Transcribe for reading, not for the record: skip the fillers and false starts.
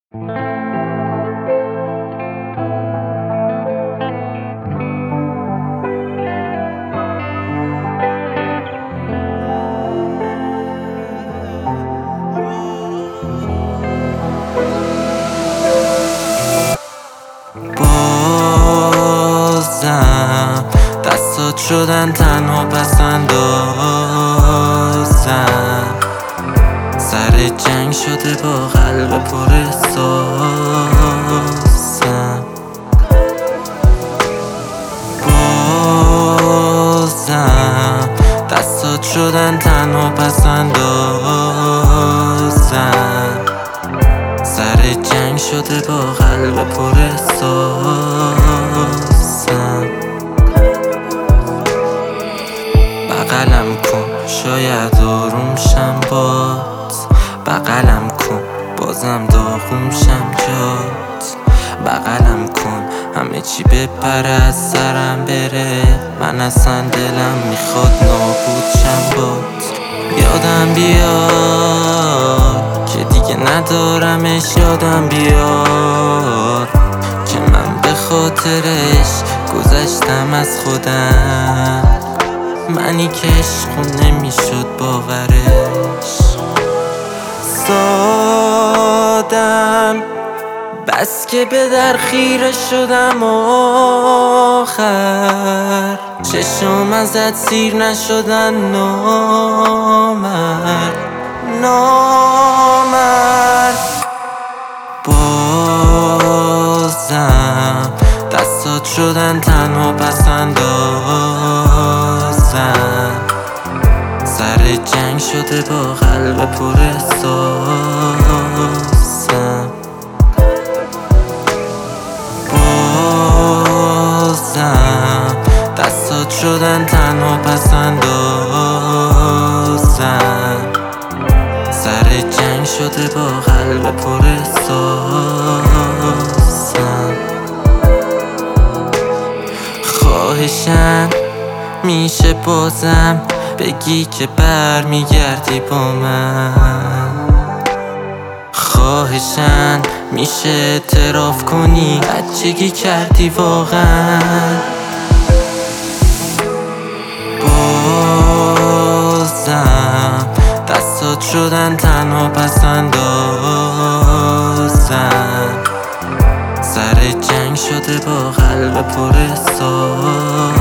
بازم دستات شدن تنها پس اندازم، سر جنگ شده با قلب پر احساسم. بازم دستات شدن تنها پس اندازم، سر جنگ شده با قلب پر احساسم. بغلم کن شاید آروم شم بات، بغلم کن بازم داغون شم جات، بغلم کن همه چی بپره از سرم بره، من اصلا دلم میخواد نابود شم بات. یادم بیاد که دیگه ندارمش، یادم بیاد که من به خاطرش گذشتم از خودم، منی که عشق نمیشد باورش. سادم بس که به در خیره شدم آخر، چشم ازت سیر نشدن نامرد نامرد. بازم دستات شدن تنها پس اندازم، سر جنگ شده با قلب پر احساسم. بازم دستات شدن تنها پس اندازم، سر جنگ شده با قلب پر احساسم. خواهشم میشه بازم بگی که برمیگردی با من، خواهشم میشه اعتراف کنی بچگی کردی واقعا. بازم دستات شدن تنها پس اندازم، سر جنگ شده با قلب پر احساسم.